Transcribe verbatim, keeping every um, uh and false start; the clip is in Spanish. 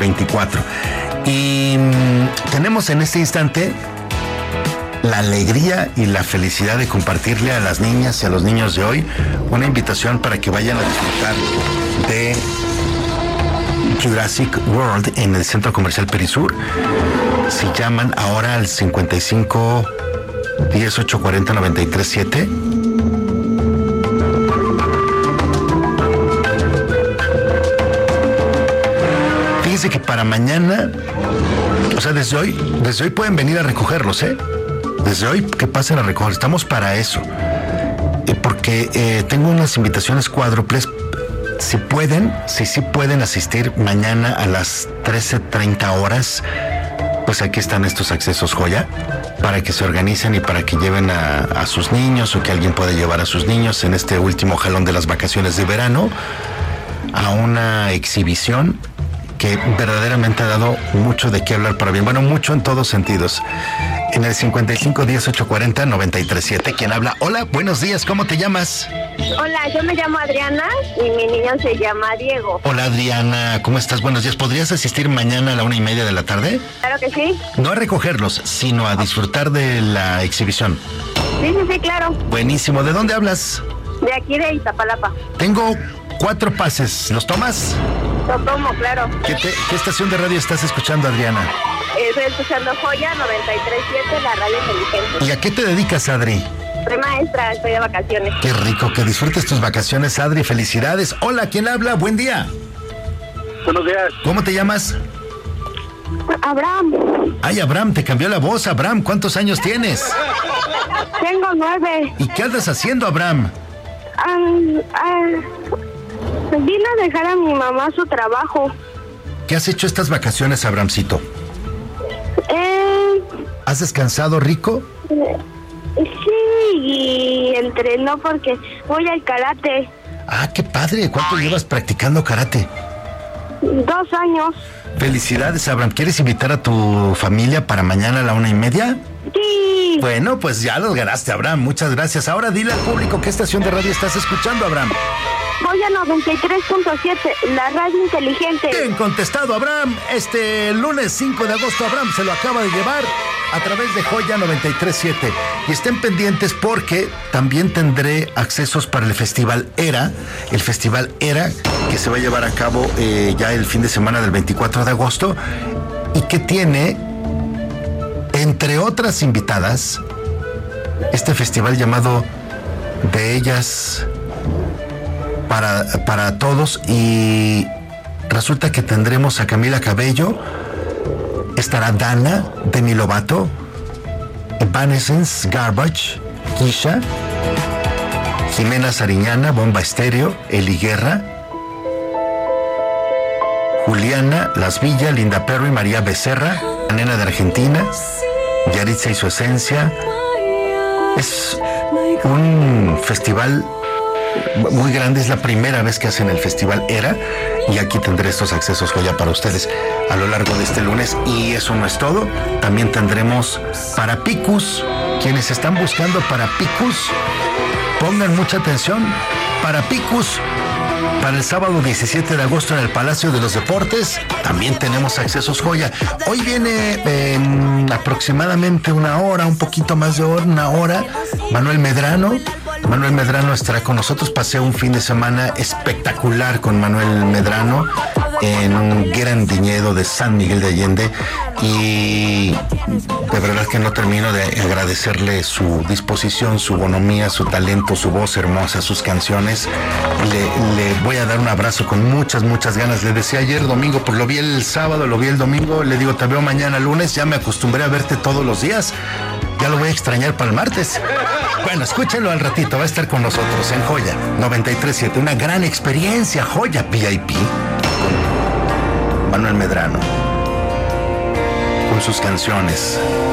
veinticuatro. Y mmm, tenemos en este instante la alegría y la felicidad de compartirle a las niñas y a los niños de hoy una invitación para que vayan a disfrutar de Jurassic World en el Centro Comercial Perisur. Si llaman ahora al cincuenta y cinco diez ocho cuarenta noventa y tres siete. Fíjense que para mañana, o sea, desde hoy, desde hoy pueden venir a recogerlos, ¿eh? Desde hoy que pasen a recoger, estamos para eso. Eh, porque eh, tengo unas invitaciones cuádruples. Si pueden, si sí pueden asistir mañana a las trece treinta horas, pues aquí están estos accesos joya, para que se organicen y para que lleven a, a sus niños, o que alguien pueda llevar a sus niños en este último jalón de las vacaciones de verano a una exhibición que verdaderamente ha dado mucho de qué hablar para bien. Bueno, mucho en todos sentidos. En el cincuenta y cinco diez ocho cuarenta noventa y tres siete, ¿quién habla? Hola, buenos días, ¿cómo te llamas? Hola, yo me llamo Adriana y mi niño se llama Diego. Hola, Adriana, ¿cómo estás? Buenos días. ¿Podrías asistir mañana a la una y media de la tarde? Claro que sí. No a recogerlos, sino a disfrutar de la exhibición. Sí, sí, sí, claro. Buenísimo. ¿De dónde hablas? De aquí, de Iztapalapa. Tengo cuatro pases. ¿Los tomas? Lo tomo, claro. ¿Qué, te, ¿Qué estación de radio estás escuchando, Adriana? Estoy escuchando Joya noventa y tres siete, la radio inteligente. ¿Y a qué te dedicas, Adri? Soy maestra, estoy de vacaciones. Qué rico, que disfrutes tus vacaciones, Adri. Felicidades. Hola, ¿quién habla? Buen día. Buenos días. ¿Cómo te llamas? Abraham. Ay, Abraham, te cambió la voz. Abraham, ¿cuántos años tienes? Tengo nueve. ¿Y qué andas haciendo, Abraham? Um, uh, vine a dejar a mi mamá su trabajo. ¿Qué has hecho estas vacaciones, Abrahamcito? Eh, ¿Has descansado rico? eh, sí, y entrenó porque voy al karate. Ah, qué padre. ¿Cuánto llevas practicando karate? Dos años. Felicidades, Abraham. ¿Quieres invitar a tu familia para mañana a la una y media? Sí. Bueno, pues ya los ganaste, Abraham. Muchas gracias. Ahora dile al público qué estación de radio estás escuchando, Abraham. Joya noventa y tres punto siete, la radio inteligente. Bien contestado, Abraham. Este lunes cinco de agosto, Abraham se lo acaba de llevar a través de Joya noventa y tres punto siete. Y estén pendientes porque también tendré accesos para el Festival Era, el Festival Era, que se va a llevar a cabo eh, ya el fin de semana del veinticuatro de agosto, y que tiene, entre otras invitadas, este festival llamado De Ellas para, para Todos, y resulta que tendremos a Camila Cabello, estará Dana, Demi Lovato, Evanescence, Garbage, Kisha, Jimena Sariñana, Bomba Estéreo, Eli Guerra, Juliana, Las Villas, Linda Perry, María Becerra, la Nena de Argentina, Yaritza y su Esencia. Es un festival muy grande, es la primera vez que hacen el Festival Era, y aquí tendré estos accesos joya para ustedes a lo largo de este lunes. Y eso no es todo, también tendremos para Picus. Quienes están buscando para Picus, pongan mucha atención. Para Picus, para el sábado diecisiete de agosto en el Palacio de los Deportes, también tenemos accesos joya. Hoy viene en aproximadamente una hora, un poquito más de hora, una hora, Manuel Medrano. Manuel Medrano estará con nosotros. Pasé un fin de semana espectacular con Manuel Medrano en un gran viñedo de San Miguel de Allende, y de verdad que no termino de agradecerle su disposición, su bonomía, su talento, su voz hermosa, sus canciones. Le, le voy a dar un abrazo con muchas, muchas ganas. Le decía ayer domingo, pues lo vi el sábado, lo vi el domingo, le digo, te veo mañana lunes, ya me acostumbré a verte todos los días, ya lo voy a extrañar para el martes. Bueno, escúchenlo al ratito, va a estar con nosotros en Joya noventa y tres punto siete, una gran experiencia, Joya V I P, con Manuel Medrano, con sus canciones.